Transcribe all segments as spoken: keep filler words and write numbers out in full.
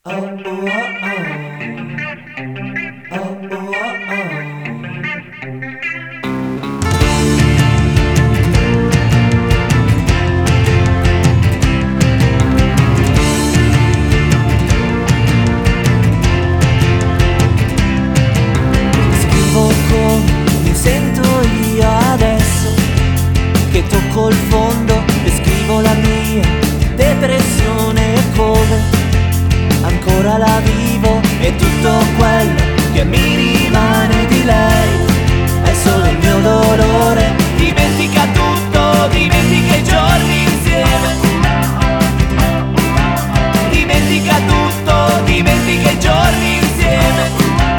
Oh, oh, oh. Oh, oh, oh. Scrivo come mi sento io adesso, che tocco il fondo e scrivo la mia depressione, come ancora la vivo e tutto quello che mi rimane di lei è solo il mio dolore. Dimentica tutto, dimentica i giorni insieme. Dimentica tutto, dimentica i giorni insieme.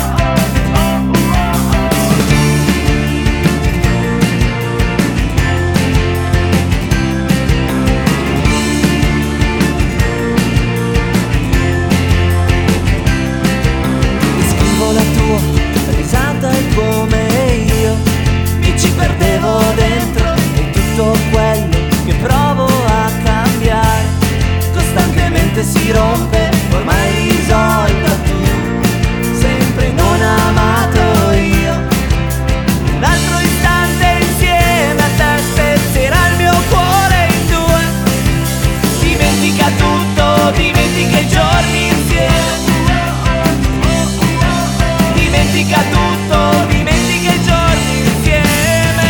Risata è come io mi ci perdevo dentro, e tutto quello che provo a cambiare costantemente si rompe, ormai risolta tu, sempre non amato io. Un altro istante insieme a te spezzerà il mio cuore in due. Dimentica tutto, dimentica i giorni insieme. Dimentica tutto, dimentica i giorni insieme.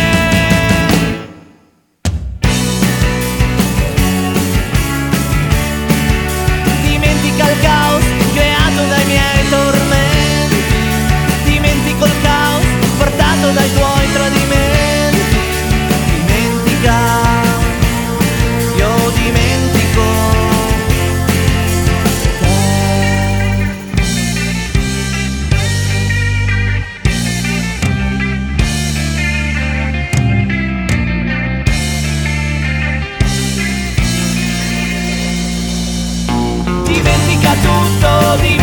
Dimentica il caos creato dai miei tormenti. Dimentica il caos portato dai tuoi tradimenti. Dimentica, io dimentico. Dimentica tutto, dimentica